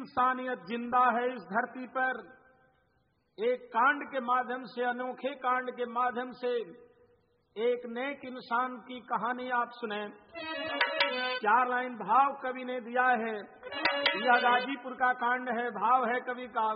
इंसानियत जिंदा है इस धरती पर। एक कांड के माध्यम से, अनोखे कांड के माध्यम से एक नेक इंसान की कहानी आप सुने। 4 लाइन भाव कवि ने दिया है। यह गाजीपुर का कांड है। भाव है कवि का,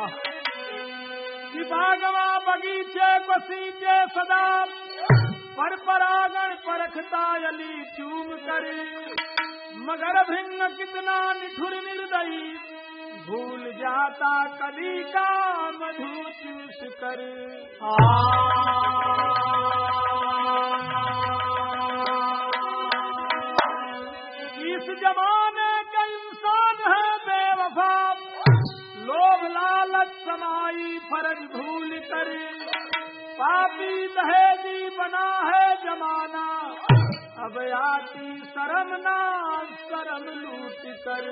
बागवा बगीचे को सींचे सदा, पर परागण परखता यली चूम कर, मगर भिन्न कितना निठुर निर्दयी, भूल जाता कली का मधु चूस कर। इस जमाने का इंसान है बेवफा, लोभ लालच समाई फर्ज भूल कर, पापी दहेजी बना है जमाना, अब आती शर्म ना शर्म लूट कर।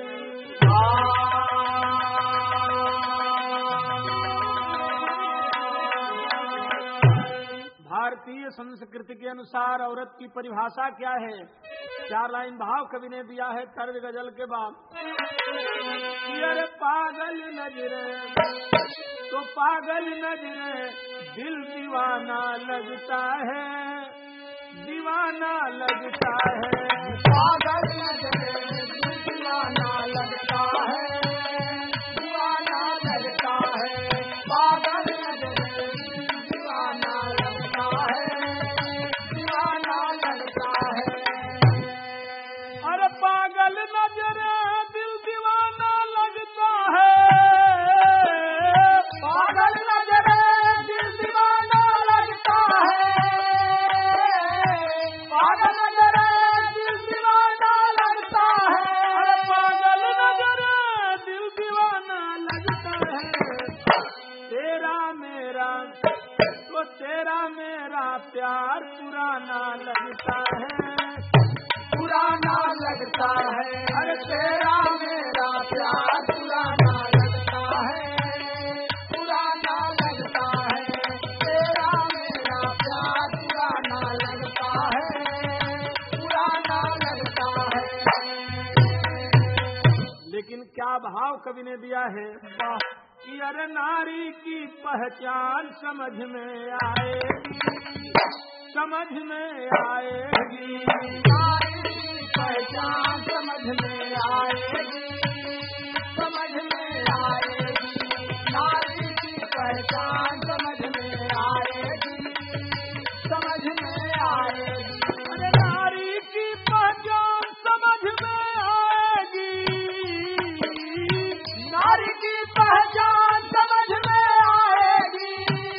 भारतीय संस्कृति के अनुसार औरत की परिभाषा क्या है? 4 लाइन भाव कवि ने दिया है तर्ज गजल के बाद। अरे पागल नजरे तो पागल नजरे, दिल दीवाना लगता है, दीवाना लगता है। पागल नजरे दिल दीवाना लगता है, दीवाना लगता है। पागल नजरे दिल दीवाना लगता है, दीवाना लगता है। अरे पागल नजरे दिल दीवाना लगता है, पागल नजरे दिल दीवाना लगता है, पागल नजरे दिल दीवाना लगता है। अरे पागल नजरे दिल दीवाना लगता है। तेरा मेरा तो तेरा मेरा प्यार पुराना लगता है, पुराना लगता है। अरे तेरा मेरा प्यार पुराना लगता है, पुराना लगता है। तेरा मेरा प्यार पुराना लगता है, पुराना लगता है। लेकिन क्या भाव कवि ने दिया है कि अरे नारी की पहचान समझ में आएगी, समझ में आएगी। पहचान समझ में आएगी, समझ में आएगी। नारी की पहचान समझ में आएगी, समझ में आएगी। अरे नारी की पहचान समझ में आएगी, नारी की पहचान समझ में आएगी,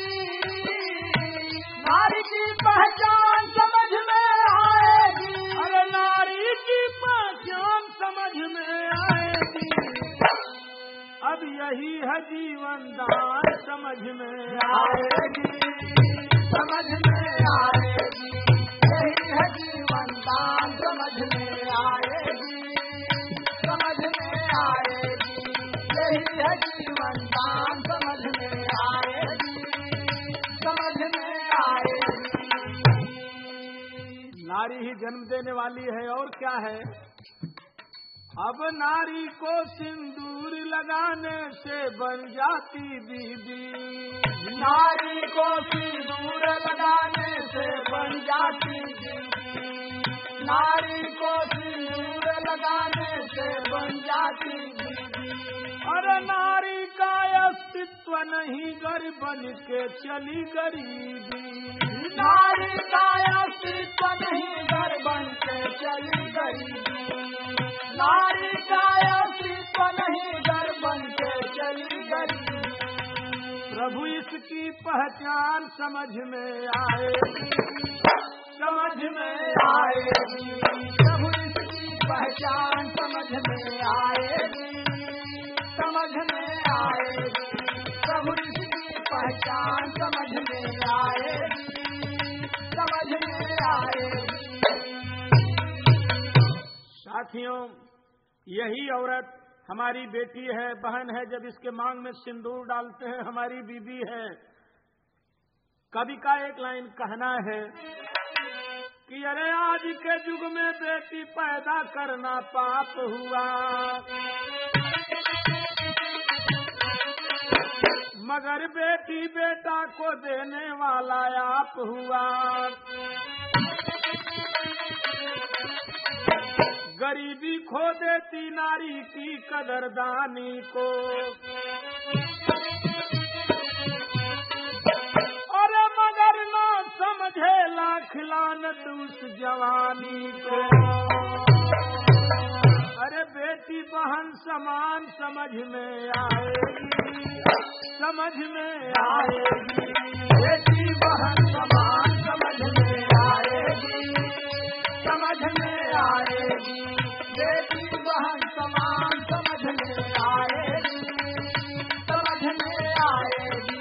नारी की पहचान समझ में आएगी। अरे नारी की पहचान समझ में आएगी। अब यही है जीवन दान समझ में आएगी, समझ में आएगी। यही है जीवन दान समझ में आएगी, समझ में आएगी। यही है जीवन दान समझ में आएगी, समझ में आएगी। नारी ही जन्म देने वाली है और क्या है। अब नारी को सिंदूर लगाने से बन जाती बीबी, नारी को सिंदूर लगाने से बन जाती बीबी, नारी को सिंदूर लगाने से बन जाती बीबी। अरे नारी का अस्तित्व नहीं घर बन के चली गरीबी, नारी का अस्तित्व नहीं घर बन के चली गरीबी, नारी का अस्तित्व नहीं घर बन के चली गरीबी। प्रभु इसकी पहचान समझ में आएगी, समझ में आएगी। प्रभु इसकी पहचान समझ में आएगी, समझ में आएगी। प्रभु इसकी पहचान समझ में आएगी, समझ में आएगी। साथियों, यही औरत हमारी बेटी है, बहन है। जब इसके मांग में सिंदूर डालते हैं हमारी बीबी है। कवि का एक लाइन कहना है कि अरे आज के युग में बेटी पैदा करना पाप हुआ, मगर बेटी बेटा को देने वाला आप हुआ। गरीबी खो देती नारी की कदरदानी को। अरे मगर ना समझे लाख लानत उस जवानी को। अरे बेटी बहन समान समझ में आएगी, समझ में आएगी। बेटी बहन समान समझ में आएगी, समझ में आएगी। बेटी बहन समान समझ में आएगी, समझ में आएगी।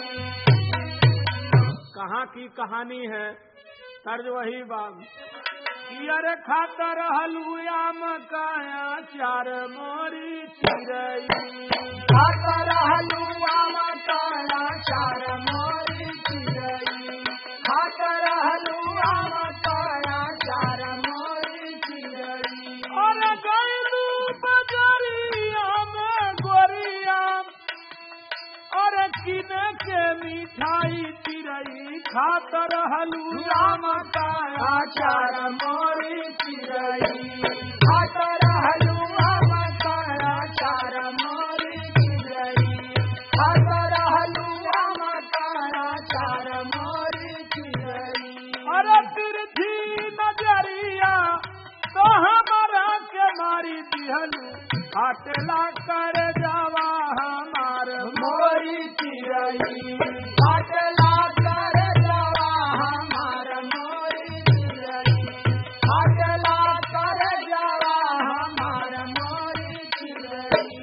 कहाँ की कहानी है? तर्ज वही बात। अरे खातर हलुआ मकाया चार मोरी चिरई। खातर हलुआ मकाया चार मोरी चिरई। खातर हलुआ मकाया चार मोरी चिरई। और गैलू बजरिया में गोरिया और किन के मिठाई चिरई। खातर हलुआ मकाया चार मोरी चिरई। खातर हलुआ मकाया चार मोरी चिरई। खातर हलुआ मकाया चार मोरी चिरई। अरे तिरछी नजरिया तो हमारा के मारी दिहलू। फाटला कर जावा हमार मोरी चिरई। फाटला कर जावा हमार मोरी चिरई। फाटला कर जावा हमार मोरी चिरई।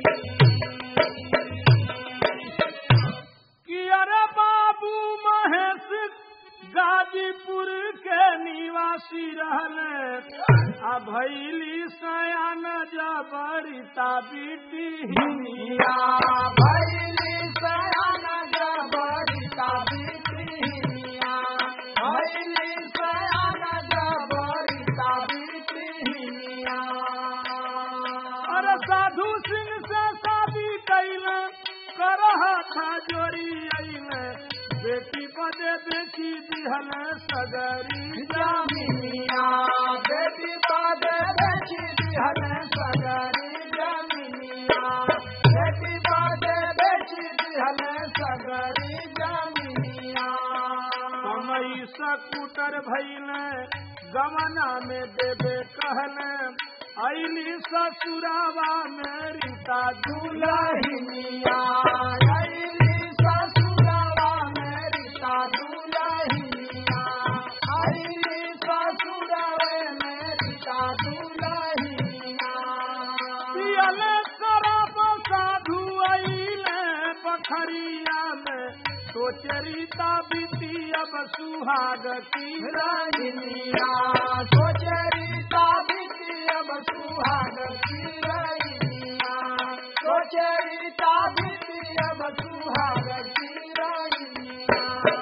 कि अरे बाबू महेश गाजीपुर के निवासी रहले। भैली सयान जबरिता बीती हिनिया। भैली सयान जबरिता बीती हिनिया। भैली सयान जबरिता बीती हिनिया। अरे साधु सिंह से शादी कैले करहा था जोड़ी अइले। बेटी बदे बेटी दिहल सगरी जमीनिया। बेटी बदे बेटी दिहल सगरी जमीनिया। बेटी बदे बेटी दिहल सगरी जमीनिया। कमई स्कूटर भइले गमना में देबे कहले। अइली ससुरावा में रीता दुलहिनिया। अइली ससुरावा में रीता दुलहिनिया। अइली ससुरावे में रीता दुलहिनिया। पियले शराब साधु अइले बखरिया में। सोचरीता बीती अब सुहाग की रहिनिया। सोचरीता बीती अब सुहाग की रहिनिया। सोचरीता बीती अब सुहाग की रहिनिया।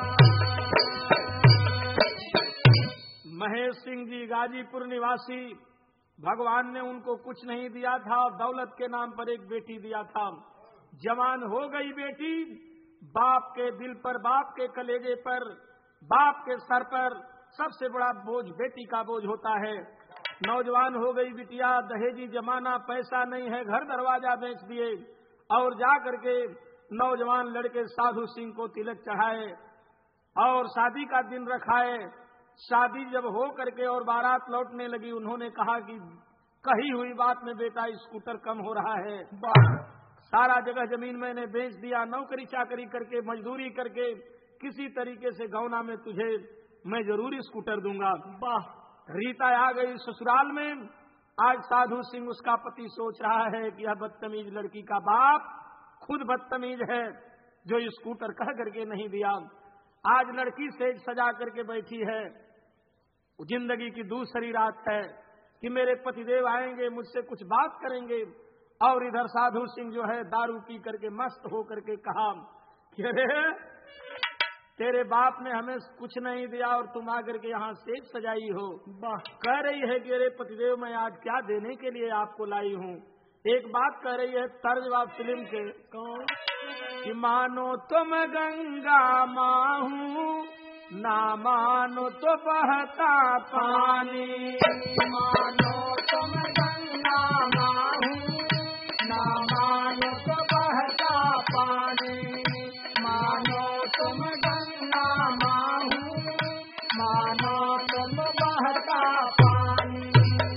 महेश सिंह जी गाजीपुर निवासी। भगवान ने उनको कुछ नहीं दिया था, दौलत के नाम पर एक बेटी दिया था। जवान हो गई बेटी। बाप के दिल पर, बाप के कलेजे पर, बाप के सर पर सबसे बड़ा बोझ बेटी का बोझ होता है। नौजवान हो गई बिटिया। दहेजी जमाना, पैसा नहीं है, घर दरवाजा बेच दिए और जा करके नौजवान लड़के साधु सिंह को तिलक चढ़ाए और शादी का दिन रखाए। शादी जब हो करके और बारात लौटने लगी, उन्होंने कहा कि कही हुई बात में बेटा स्कूटर कम हो रहा है। सारा जगह जमीन मैंने बेच दिया। नौकरी चाकरी करके, मजदूरी करके किसी तरीके से गौना में तुझे मैं जरूर स्कूटर दूंगा। रीता आ गई ससुराल में। आज साधु सिंह उसका पति सोच रहा है कि यह बदतमीज लड़की का बाप खुद बदतमीज है जो स्कूटर कह करके नहीं दिया। आज लड़की सेज सजा करके बैठी है। जिंदगी की दूसरी रात है कि मेरे पतिदेव आएंगे, मुझसे कुछ बात करेंगे। और इधर साधु सिंह जो है दारू पी करके मस्त हो करके कहा कि अरे तेरे बाप ने हमें कुछ नहीं दिया और तुम आकर के यहाँ सेज सजाई हो। कह रही है कि अरे पतिदेव मैं आज क्या देने के लिए आपको लाई हूँ। एक बात कह रही है तर्जवाब फिल्म के, कौन कि मानो तुम गंगा माहू ना मानो तो बहता पानी, मानो तुम गंगा माहू ना मानो तो बहता पानी, मानो तुम गंगा माहू मानो तुम बहता पानी।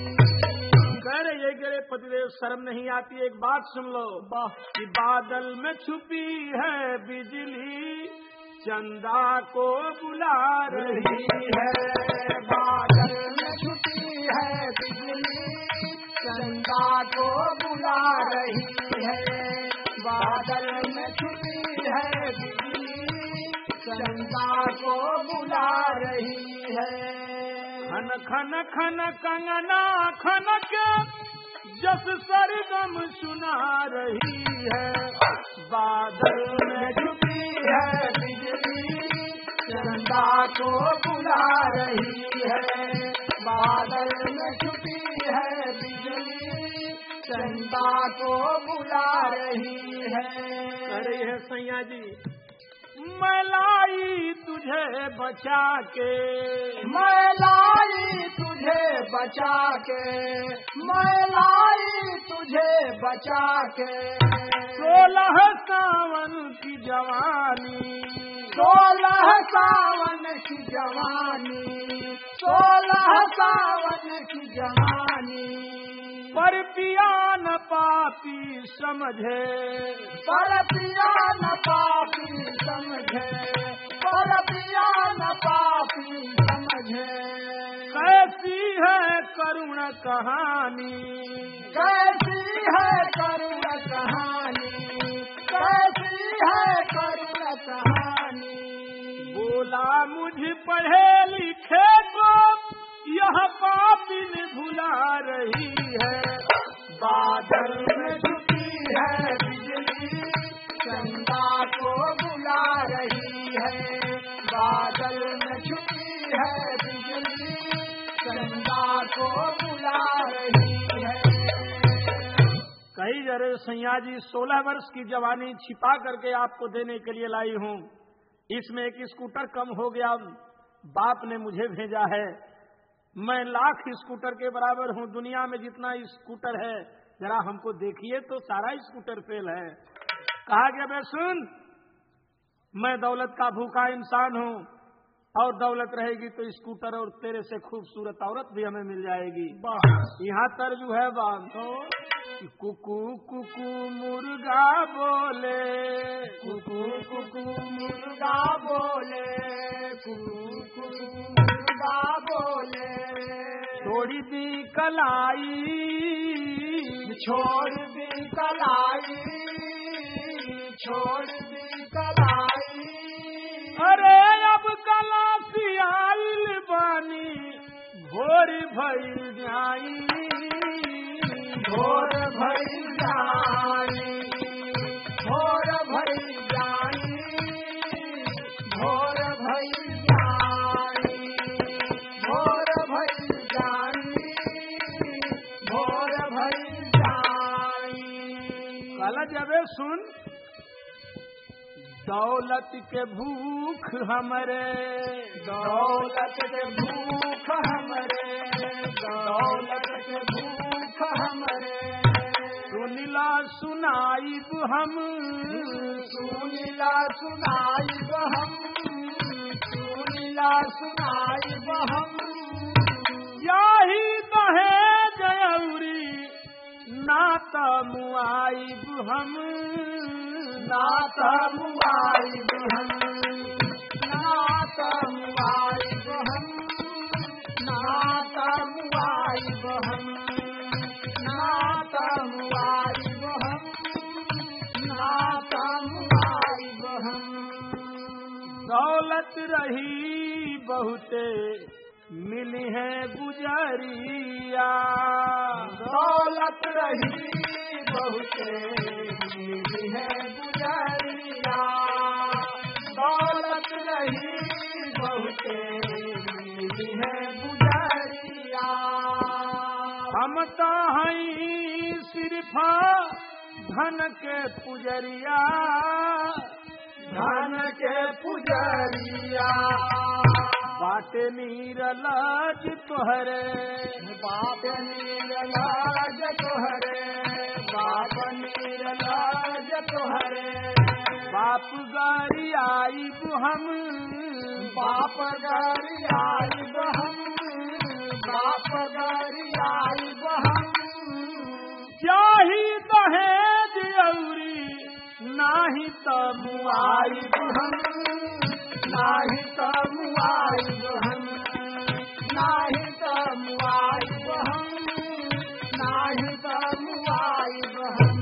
कह रहे गिरे पतिदेव शर्म नहीं आती, एक बात सुन लो कि बादल में छुपी है बिजली चंदा को बुला रही है, बादल में छुपी है बिजली चंदा को बुला रही है, बादल में छुपी है बिजली चंदा को बुला रही है। खन खन खन कंगना खन के जस सरगम सुना रही है, बादल में छुपी है बिजली चंदा को बुला रही है, बादल में छुपी है बिजली चंदा को बुला रही है। अरे है सैया जी मैं लाई तुझे बचा के, मैं लाई तुझे बचा के, मैं लाई तुझे बचा के, 16 सावन की जवानी, 16 सावन की जवानी, 16 सावन की जवानी, पर पिया न पापी समझे, पर पिया न पापी समझे, पर पिया न पापी समझे। कैसी है करुण कहानी, कैसी है करुण कहानी, कैसी है करुण कहानी। बोला मुझ पढ़े लिखे को यह पापिन भुला रही है, बादल में छुपी है बिजली चंदा को बुला रही है, बादल में छुपी है बिजली चंदा को बुला रही है। कही जरे सैया जी 16 वर्ष की जवानी छिपा करके आपको देने के लिए लाई हूँ, इसमें एक स्कूटर कम हो गया, बाप ने मुझे भेजा है, मैं लाख स्कूटर के बराबर हूँ, दुनिया में जितना स्कूटर है जरा हमको देखिए तो सारा स्कूटर फेल है। कहा गया बे सुन, मैं दौलत का भूखा इंसान हूँ और दौलत रहेगी तो स्कूटर और तेरे से खूबसूरत औरत भी हमें मिल जाएगी। यहाँ तर्जु है बात कुकू कुकू मुर्गा बोले, कुकू कुकू मुर्गा बोले, कुकू कुकू मुर्गा बोले, छोड़ी दी कलाई, छोड़ दी कलाई, छोड़ दी कलाई। अरे अब कला सियाइल बानी भोर भइल जाई, भोर भइल जाई, भोर भइल जाई, भोर भइल जाई, भोर भइल जाई, भोर भइल जाई। कल जबे सुन दौलत के भूख हमरे, दौलत के भूख हमरे, दौलत के भूख हमरे, सुनिला सुनाइब हम, सुनिला सुनाइब हम, सुनिला सुनाइब हम। याही दहे जयौरी नात मुआइब हम, नात मुआइब हम, नात मुआइब हम, नात मुआइब हम, नात मुआइब हम, नात मुआइब हम। दौलत रही बहुते मिली है गुजरिया, दौलत रही बहुते मिली है गुजरिया, दौलत रही बहुते मिली है गुजरिया। हम तो हई सिर्फा धन के पुजरिया, धन के पुजरिया। बाटे नीरलाज तोहरे, बाप नीरलाज तोहरे, बाप नीरलाज तोहरे। बाप गारी आई हम, बाप गारी आई हम, बाप गारी आई हम। चाही दहेज औरी नाही तो मुआई हम, नाही तो मुआई हम, नाही तो मुआई हम, नाही तो मुआई हम।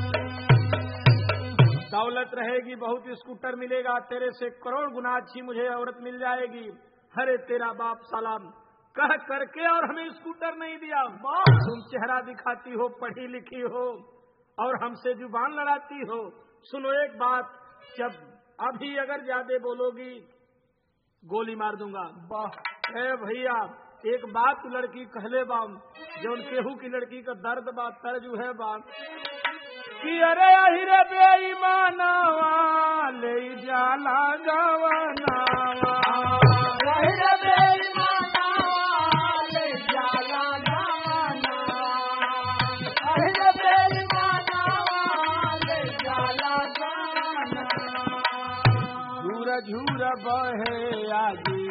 दौलत रहेगी, बहुत स्कूटर मिलेगा, तेरे से करोड़ गुना अच्छी मुझे औरत मिल जाएगी। अरे तेरा बाप सलाम कह करके और हमें स्कूटर नहीं दिया। तुम चेहरा दिखाती हो, पढ़ी लिखी हो और हमसे जुबान लड़ाती हो। सुनो एक बात, जब अभी अगर ज्यादा बोलोगी गोली मार दूंगा। ए भैया एक बात लड़की कहले बाम, जो केहू की लड़की का दर्द बात तर्जु है बात कि अरे अहिरे बेईमानवा ले जाला गवनावा, अहिरे बेईमानवा ले जाला गवनावा, अहिरे बेईमानवा ले जाला गवनावा। झूर झूर बहे आजी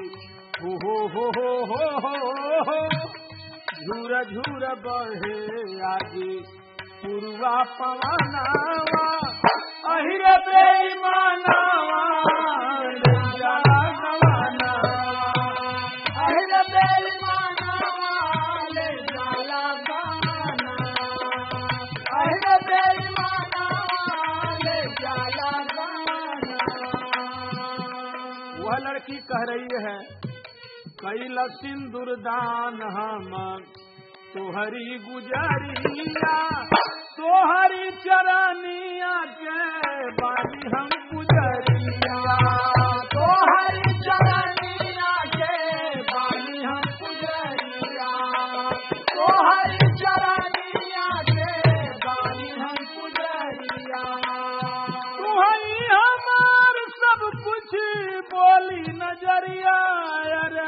हो, झूर झूर बहे आजी पुरवा पवनावा, अहिरे बेईमानवा ले जाला गवनावा, अहिरे बेईमानवा ले जाला गवनावा, अहिरे बेईमानवा ले जाला गवनावा। वह लड़की कह रही है कैला सिंदूर दान हम तोहरी गुजरिया, तोहरी चरनिया के बानी हम गुजरिया, तोहरी चरनिया के बानी हम गुजरिया, तोहरी चरनिया के बानी हम गुजरिया। तुम्हारी हमार सब कुछ बोली नजरिया, अरे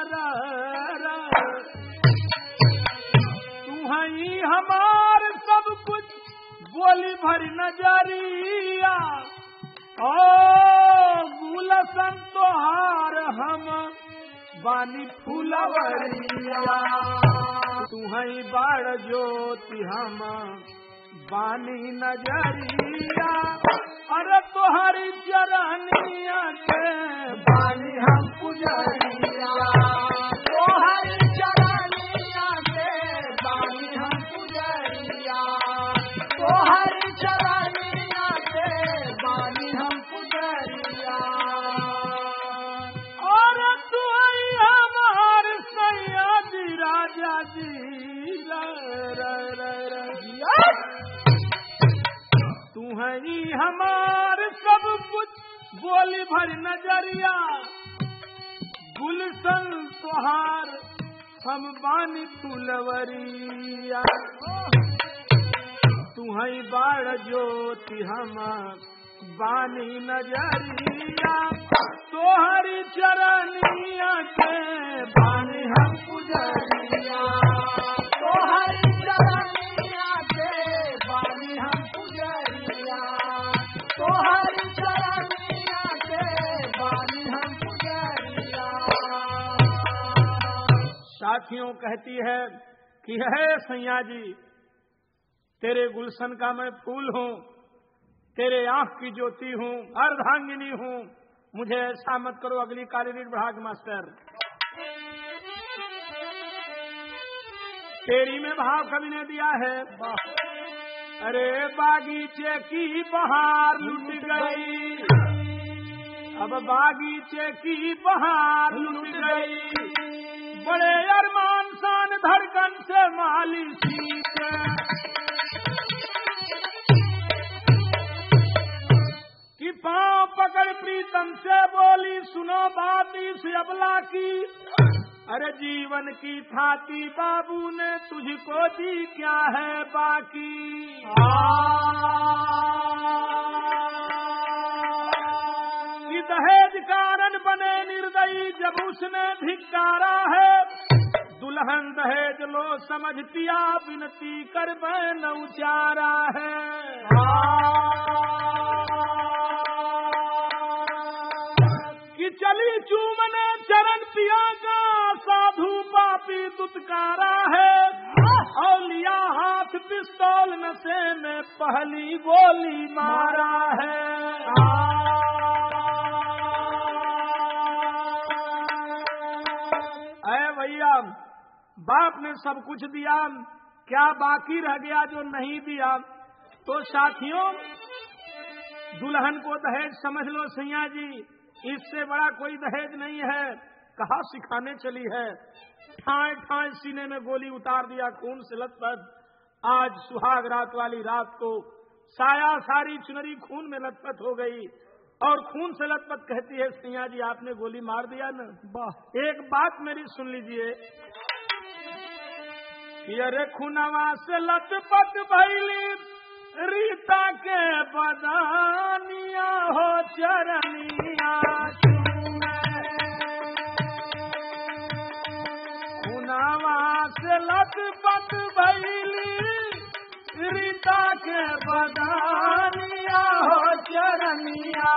तुम्हारी हमार सब कुछ बोली भरी नजरिया, ओ गुलशन तोहार हम बानी फूलवरिया, तुम्हारी बाड़ ज्योति हम बानी नजरिया, अरे तोहरी चरनिया के बानी हम पुजरिया, तोहरी चरनिया के बानी हम पुजरिया, तोहरी चरनिया के बानी हम पुजरिया। और तू हमार सैयदी राजा जी, तुम्हारी हमार सब कुछ बोली भर नजरिया, गुलशन तोहार हम बानी फुलवरिया, तुम्हारी बाड़ ज्योति हम बानी नजरिया, तोहरी चरनिया के बानी हम पुजरिया, तोहरी चरनिया के बानी हम पुजरिया, तोहरी चरनिया के बानी हम पुजरिया। साथियों कहती है कि है सैया जी तेरे गुलशन का मैं फूल हूँ, तेरे आंख की ज्योति हूँ, अर्धांगिनी हूँ, मुझे ऐसा मत करो। अगली काली रीड बढ़ा के मास्टर। तेरी में भाव कवि ने दिया है, अरे बागीचे की बहार लुट गई, अब बागीचे की बहार लुट गई, बड़े अरमान शान धड़कन से माली सीत, कि पांव पकड़ प्रीतम से बोली सुनो बात इस अबला की, अरे जीवन की थाती बाबू ने तुझको दी, क्या है बाकी। कि दहेज कारण बने निर्दयी जब उसने धिक्कारा है, दुल्हन दहेज लो समझ पिया विनती कर बैन उचारा है। कि चली चूमने चरण पिया का साधु पापी दुत्कारा है, और लिया हाथ पिस्तौल नशे में पहली गोली मारा है। भैया बाप ने सब कुछ दिया, क्या बाकी रह गया जो नहीं दिया। तो साथियों दुल्हन को दहेज समझ लो सैया जी, इससे बड़ा कोई दहेज नहीं है। कहा सिखाने चली है, ठाए ठाए सीने में गोली उतार दिया खून से लथपथ। आज सुहाग रात वाली रात को साया सारी चुनरी खून में लथपथ हो गई, और खून से लथपथ कहती है सैया जी आपने गोली मार दिया न। एक बात मेरी सुन लीजिए, अरे खुनवा से लथपथ भइली रीता के बदानिया हो चरनिया, खुनवा से लथपथ भइली रीता के बदानिया हो चरनिया।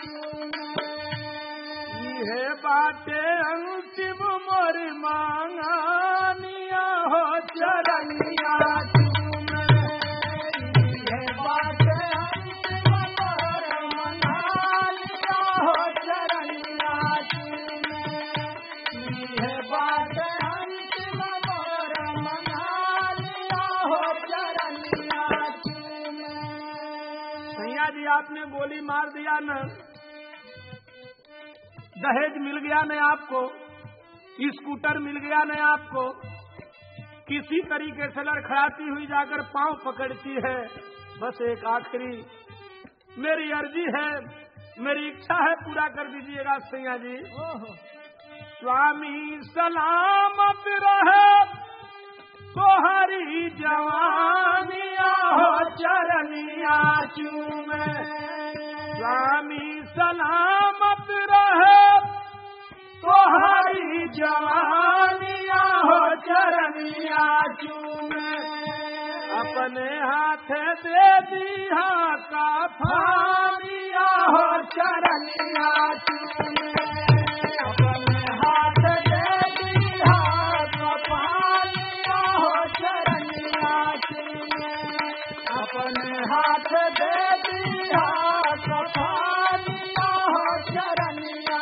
ये बाटे अंतिम मोर मांगानिया हो चरनिया। ये बाटे अंतिम मोर मांगानिया हो चरनिया। ये बाटे अंतिम मोर मांगानिया हो चरनिया। सैया जी आपने गोली मार दिया न, दहेज मिल गया न आपको, स्कूटर मिल गया न आपको, किसी तरीके से लड़खड़ाती हुई जाकर पांव पकड़ती है। बस एक आखिरी मेरी अर्जी है, मेरी इच्छा है, पूरा कर दीजिएगा सैया जी। स्वामी सलामत रहे तोहरी जवानिया हो चरनिया चूमे। स्वामी सलामत रहे तोहरी जवानिया हो चरनिया चूमे। अपने हाथ दे दिया का फानिया हो चरनिया चूमे। अपने हाथ दे दिया का फानिया हो चरनिया चूमे। अपने हाथ दे दिया का फानिया हो चरनिया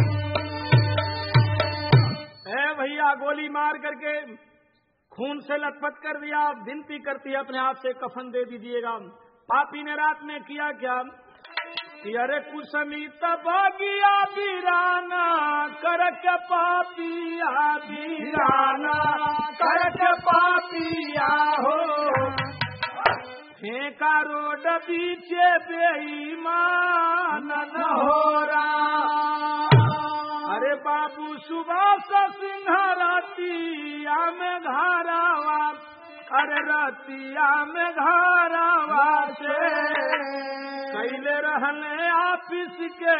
चूमे। भैया गोली मार करके खून से लथपथ कर दिया, विनती करती है अपने हाथ से कफन दे दीजिएगा। पापी ने रात में किया क्या कि अरे कुसमी तबागिया वीराना करके पापिया वीराना करके पापिया हो। फेंका रोड बीचे बेईमान न हो रहा। अरे बाबू सुभाष सिंह रातिया में घारावा, अरे रातिया में घारावा से कैले रहने ऑफिस के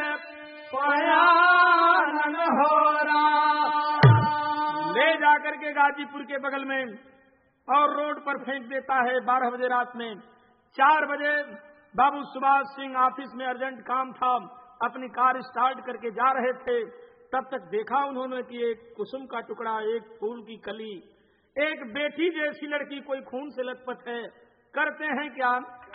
पयान हो रहा। ले जाकर के गाजीपुर के बगल में और रोड पर फेंक देता है 12 बजे रात में। 4 बजे बाबू सुभाष सिंह ऑफिस में अर्जेंट काम था, अपनी कार स्टार्ट करके जा रहे थे, तब तक देखा उन्होंने कि एक कुसुम का टुकड़ा, एक फूल की कली, एक बेटी जैसी लड़की कोई खून से लथपथ है। करते हैं क्या,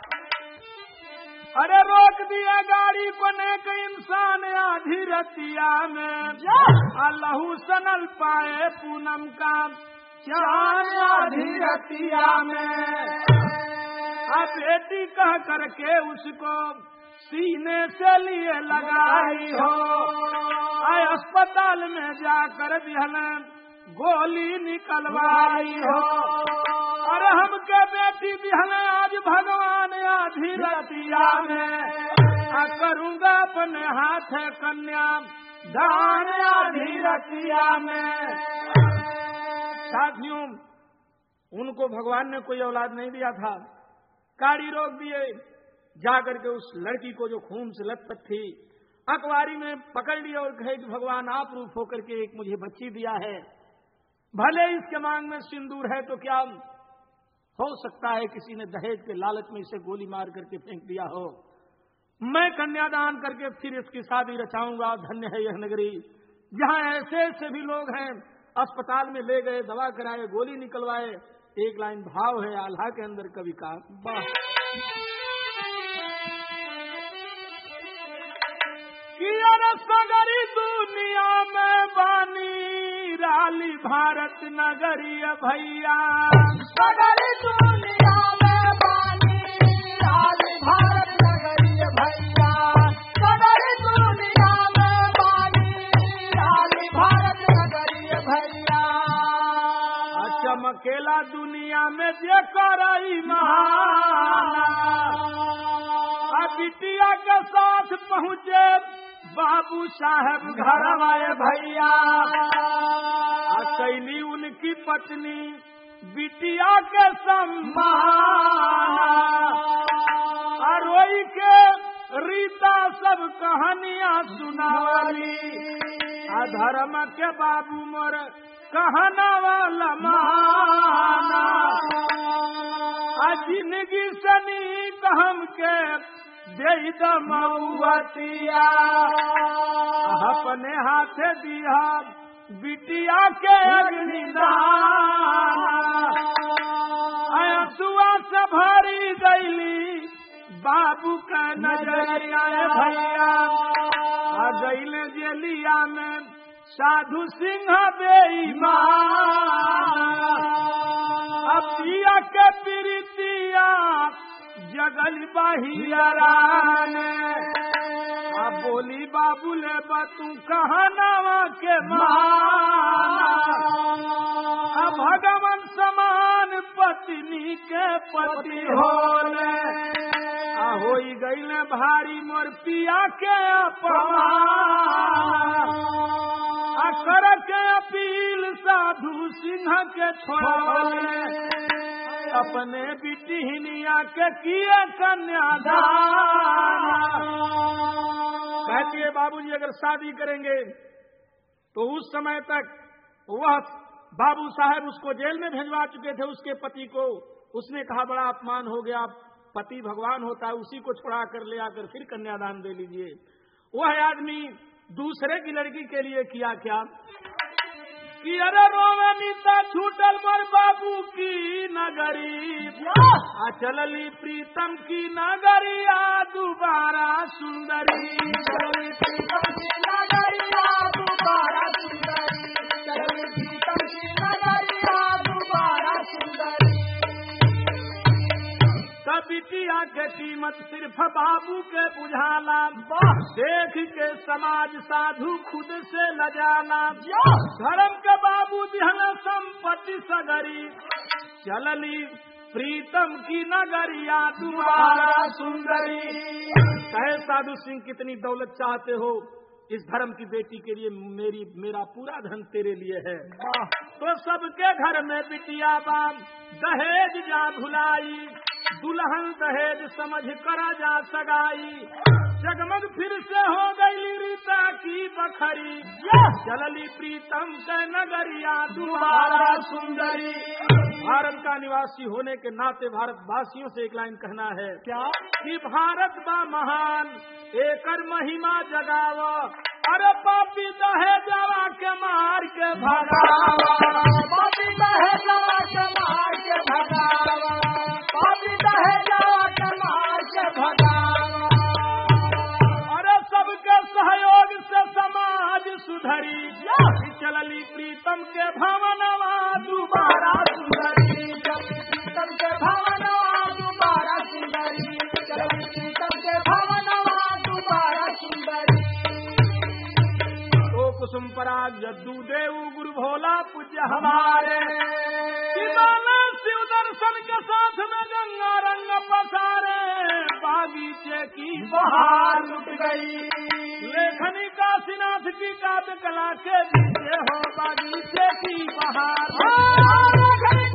अरे रोक दिया गाड़ी को नेक इंसान आधी रतिया में, लहू सनल पाए पूनम का चांद आधी रतिया में। अब बेटी कह करके उसको सीने से लिए लगाई हो, अस्पताल में जाकर बिहन गोली निकलवाई हो। अरे हमके बेटी बिहन आज भगवान आधी रतिया में, करूंगा अपने हाथ कन्या दान आधी रतिया में। साथियों, उनको भगवान ने कोई औलाद नहीं दिया था, गाड़ी रोक दिए, जाकर के उस लड़की को जो खून से लथपथ थी अखबारी में पकड़ लिया और कहे कि भगवान आप रूप होकर के एक मुझे बच्ची दिया है, भले इसके मांग में सिंदूर है तो क्या हो सकता है किसी ने दहेज के लालच में इसे गोली मार करके फेंक दिया हो, मैं कन्यादान करके फिर इसकी शादी रचाऊंगा। धन्य है यह नगरी जहां ऐसे ऐसे भी लोग हैं। अस्पताल में ले गए, दवा कराए, गोली निकलवाए। एक लाइन भाव है आल्हा के अंदर कवि का, कि सगरी दुनिया में बानी राली भारत नगरी भैया, सगरी दुनिया में बानी राली भारत नगरी भैया, सगरी दुनिया में बानी राली भारत नगरी भैया। चमकेला दुनिया में जे करई महान, बिटिया के साथ पहुँचे बाबू साहब घर आए भैया। कैली उनकी पत्नी बिटिया के सम्मान, रोई के रीता सब कहानियां सुनावली। धर्म के बाबू मोर कहना वाला माना, जिंदगी सनी कहम के दे दमौवतिया, अपने हाथे दिया बिटिया के अग्निदान। सुआ से भरी गईली बाबू का नजरिया भैया, गईले जेलिया में साधु सिंह बेईमान। पिया के प्रीतिया जगल बहियारान, बोली बाबूले बतू कहनावा के मान। भगवान समान पत्नी के पति होले, होई गईले भारी मोर पिया के अपमान। कर के अपील साधु सिंह के छोड़े, अपने बिटिहनिया के किए कन्यादान। कहती है बाबूजी अगर शादी करेंगे तो उस समय तक वह बाबू साहब उसको जेल में भेजवा चुके थे, उसके पति को। उसने कहा बड़ा अपमान हो गया, पति भगवान होता है, उसी को छुड़ा कर ले आकर फिर कन्यादान दे लीजिए। वह आदमी दूसरे की लड़की के लिए किया क्या कि अरे रोवे नीता छूटल मोर बाबू की नगरी, चलली प्रीतम की नगरिया दोबारा सुंदरी। चलली प्रीतम की नगरिया दोबारा सुंदरी, चलली प्रीतम की नगरिया दोबारा सुंदरी। बिटिया के कीमत सिर्फ बाबू के बुझाना, देख के समाज साधु खुद से लजाना। धर्म के बाबू दिहन संपत्ति सगरी, चलली प्रीतम की नगरिया दोबारा सुंदरी। कहे साधु सिंह कितनी दौलत चाहते हो, इस धर्म की बेटी के लिए मेरा पूरा धन तेरे लिए है। तो सबके घर में बिटिया बाम दहेज जा भुलाई, दुल्हन दहेज समझ करा जा सगाई। जगमग फिर से हो गई रीता की बखरी, चलली प्रीतम के नगरिया दोबारा सुंदरी। भारत का निवासी होने के नाते भारतवासियों से एक लाइन कहना है क्या कि भारत बा महान एकर महिमा जगावा, अरे पापी दहेजवा के मार के भगावा, पापी दहेजवा के मार के भगावा, पापी दहेजवा के मार के भगावा। अरे सबके सहयोग से समाज सुधरी, चलली प्रीतम के भवनवा दोबारा सुंदरी। प्रीतम के भवनवा दोबारा सुंदरी, चलली प्रीतम के भवनवा दोबारा सुंदरी। कुसुम पराग जद्दू देव गुरु भोला पूज्य हमारे, शिव दर्शन के साथ में गंगा रंग पसारे, बागीचे की बहार लुट गई, लेखनी का काशीनाथ की काव्य कला के बीच हो बागीचे की बहार